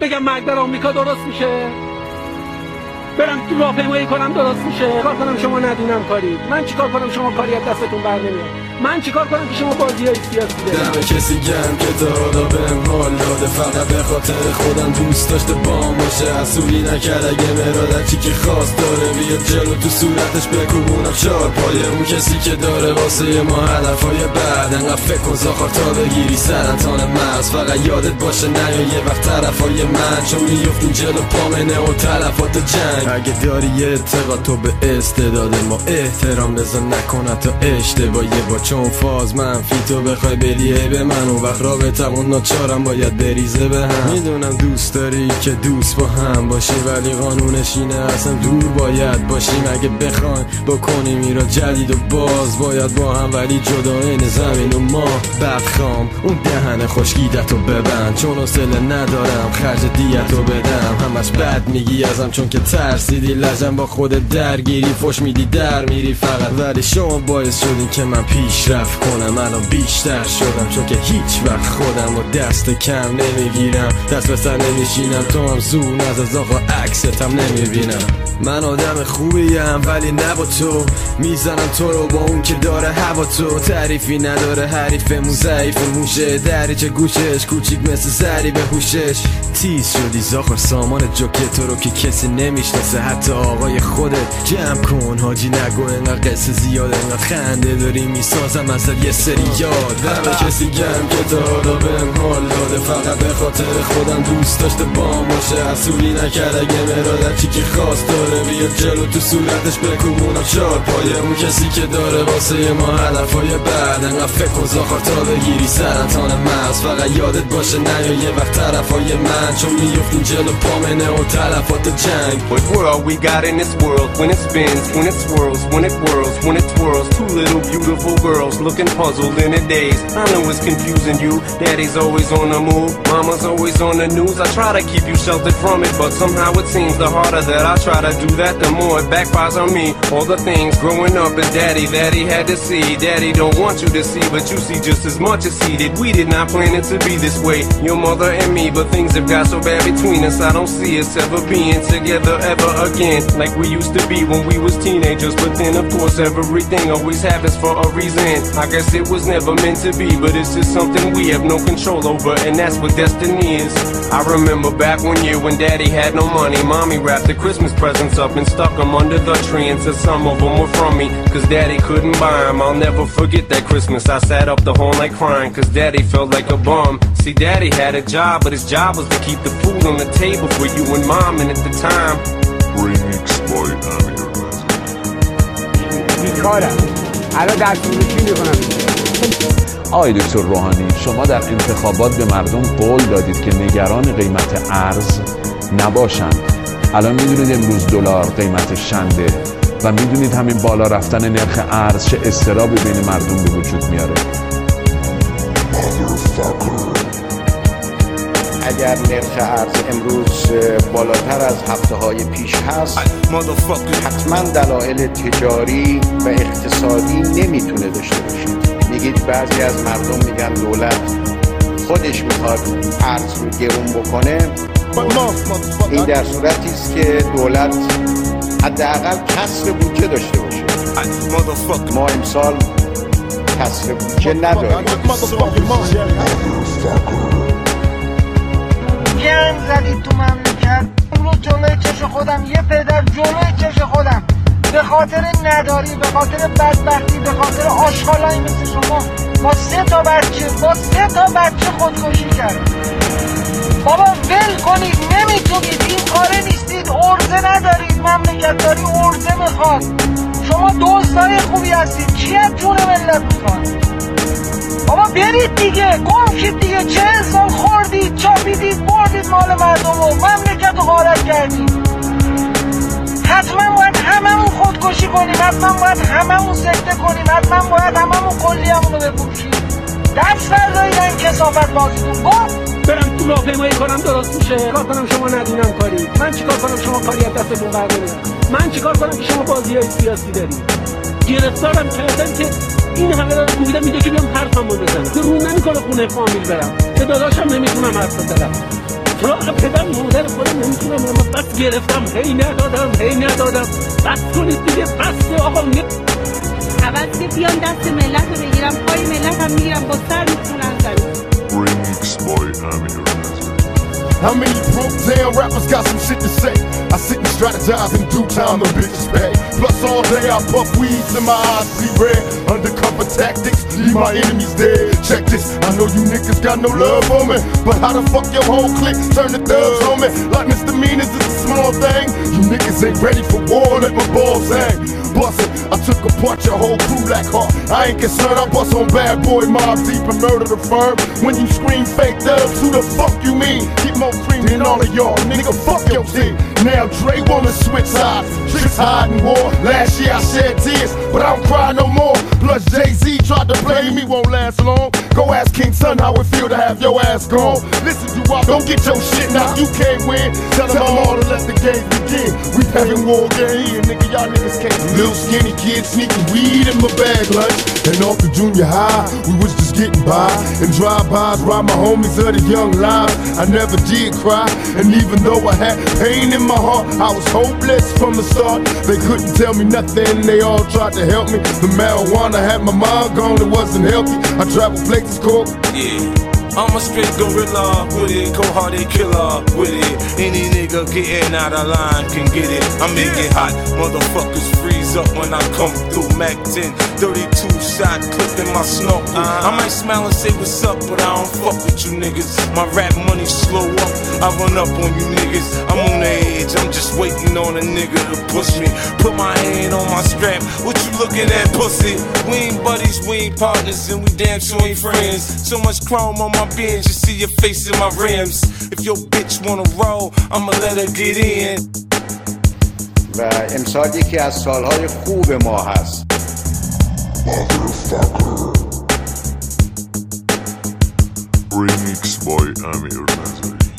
بگم مرگ در آمریکا درست میشه؟ برم تو راهپیمایی کنم درست میشه؟ کار کنم شما ندونم کاری؟ من چیکار کنم شما کاری از دستتون بر نمیاد؟ من چیکار کنم که شما بازیای سیاسی دارید؟ دم کسی گرم که تا حالا بهم حال داده، فقط به خاطر خودم دوست داشته بام باشه، حسودی نکرد اگه مرادتی که خواست داره بیاد جلو تو صورتش بکوبونم چار پایه. اون کسی که داره واسه ما هدفهای بعد، انقدر فکر کن زاخار تا بگیری سرطان مغز، فقط یادت باشه نه یه وقت طرفای من، چون میفتیم جلو پامنه و تلفات جنگ. اگه داری یه اعتقاد تو به استعداد ما احترام بذار نکنه تا اشتباهیه، با چون فاز منفی تو بخوای بلیه به من، اون وقت رابطمون ناچارم باید بریزه به هم. میدونم دوست داری که دوست با هم باشی، ولی قانونش اینه اصلا دور باید باشیم. اگه بخوایم بکنیم ایراد جدید و باز باید با هم، ولی جدا این زمین و ما. بدخوام اون دهن خشکیدتو ببند، چون حوصله ندارم خرج دیتو بدم. همش بد میگی ازم چون که ترسیدی لجم با خود درگیری، فش میدی در میری فقط، ولی شما باعث شدین که من پیشرفت کنم. الان بیشتر شدم چون که هیچ وقت خودم و دست کم نمیگیرم، دست به سر نمیشینم، تو هم زون از آقا عکستم نمیبینم. من آدم خوبیم ولی نه با تو، میزنم تو رو با اون که داره هوا تو، تعریفی نداره حریفمون ضعیف موشه، دریچه گوشش کوچیک مثل زری به هوشش. تیز شدی زاخر سامان جوکه تو رو که کسی نمیشناسه، حتی آقای خودت. جمع کن حاجی نگو انقدر قصه زیاده، انقدر خنده داری میسازم از یه سری یاد. همه کسی گرم که تا حالا بهم حال داده، فقط به خاطر خودم دوست داشته بام باشه، حسودی نکرد اگه مرادتی که خواست داره بیاد جلو تو صورتش بکوبونم چار پایه. اون کسی که داره واسه ما هدفهای بعد، انقدر فکر کن زاخار تا بگیری سرطان مغز، فقط یادت باشه نه یه وقت طرفای من، چون میفتیم جلو پامنه و تلفات جنگ. What world we got in this world, when it spins, when it swirls, when it whirls, when it twirls, two little beautiful girls looking puzzled in a daze. I know it's confusing you, daddy's always on the move, mama's always on the news. I try to keep you sheltered from it, but somehow it seems the harder that I try to do that, the more it backfires on me. All the things growing up as daddy that he had to see, daddy don't want you to see, but you see just as much as he did. We did not plan it to be this way, your mother and me, but things have got so bad between us, I don't see us ever being together ever again, like we used to be when we was teenagers. But then of course everything always happens for a reason. I guess it was never meant to be, but it's just something we have no control over, and that's what destiny is. I remember back one year when daddy had no money, mommy wrapped the Christmas presents up and stuck them under the tree and said some of them were from me, cause daddy couldn't buy them. I'll never forget that Christmas, I sat up the whole night crying cause daddy felt like a bum. See, daddy had a job, but his job was to keep the food on the table for you and mom, and at the time Remix by Amir بیکارم الان در چی میکنم؟ آقای دکتر روحانی، شما در انتخابات به مردم قول دادید که نگران قیمت ارز نباشند. الان میدونید امروز دلار قیمتش چنده و میدونید همین بالا رفتن نرخ ارز چه اضطرابی بین مردم به وجود میاره. اگر نرخ ارز امروز بالاتر از هفته‌های پیش هست، حتما دلایل تجاری و اقتصادی نمیتونه داشته باشه. میگید بعضی از مردم میگن دولت خودش میخواد ارز رو گرون بکنه. این در صورتی است که دولت حداقل کسر بودجه داشته باشه. ما امسال کسر بودجه نداریم. گند زدید تو مملکت. امروز جلوی چش خودم یه پدر جلوی چش خودم به خاطر نداری، به خاطر بدبختی، به خاطر آشغالایی مثل شما با سه تا بچه خودکشی کرد. بابا ول کنید، نمیتونید، این کاره نیستید، ارزه ندارید، مملکت داری ارزه میخواد. شما دزدای خوبی هستید، کی از جون ملت میخواد؟ بابا برید دیگه، گم شید دیگه. 40 سال خوردید، چاپیدید، بردید مال مردم و مملکت رو غارت کردید. حتما باید هممون خودکشی کنیم، حتما باید هممون سکته کنیم، حتما باید هممون کلیه‌مون رو بفروشیم. دست بردارید کثافت بازیتون. برم تو راهپیمایی کنم درست میشه؟ کار کنم شما ندونم کاری؟ من چیکار کنم شما کاری از دستتون بر نمیاد؟ من چیکار کنم که شما بازیای سیاسی دارید؟ گرفتارم کردن که این همه رو میگم میگه که بیام حرفمو بزنم. رو نمیکنه خونه فامیل برم. که داداشم نمیتونم حرف بزنم. سراغ پدر مادر خودم نمیتونم، اما بس گرفتم، هی ندادم. بس کنید دیگه، بس آقا. عوض که بیان دست ملت رو بگیرم، پای ملت هم میگیرم، با سر میتونن زنید. Remix by Amir Nazari. How many broke down rappers got some shit to say? I sit and strategize in due time, the bitches pay. Plus all day I puff weeds and my eyes see red. Undercover tactics, leave my enemies dead. Check this, I know you niggas got no love for me, but how the fuck your whole clique turn the thugs on me? Like misdemeanors is a small thing. You niggas ain't ready for war, let my balls hang. Bust it, I took apart your whole crew like heart. I ain't concerned, I bust on bad boy, mob deep and murder the firm. When you scream fake thugs, who the fuck you mean? Keep more cream than all of y'all, nigga, fuck your team. Now Dre wanna switch sides, tricks hiding war. Last year I shed tears, but I don't cry no more. Plus Jay-Z tried to play me, won't last long. Go ask King Son how it feel to have your ass gone. Listen, you all don't get your shit now, you can't win. Tell them all to let the game begin. We having war game, nigga, y'all niggas can't. Little skinny kids sneaking weed in my bag lunch. And off the junior high, we was just getting by. And drive-bys, ride my homies of the young lives. I never did cry, and even though I had pain in my heart, I was hopeless from the start. They couldn't tell me nothing, they all tried to help me. The marijuana had my mind gone, it wasn't healthy. I traveled places called I'm a straight gorilla with it, cold-hearted killer with it. Any nigga getting out of line can get it. I make it hot, motherfuckers freeze up when I come through. Mac 10, 32 shot clip in my snorkel. I might smile and say what's up, but I don't fuck with you niggas. My rap money slow up, I run up on you niggas. I'm on the edge, I'm just waiting on a nigga to push me. Put my hand on my strap, what you looking at, pussy? We ain't buddies, we ain't partners, and we damn sure ain't friends. So much chrome on my bench, you see your face in my rims. If your bitch wanna roll, I'ma let her get in. و امسال یکی از سالهای خوب ما هست. Remix by Amir Nazari.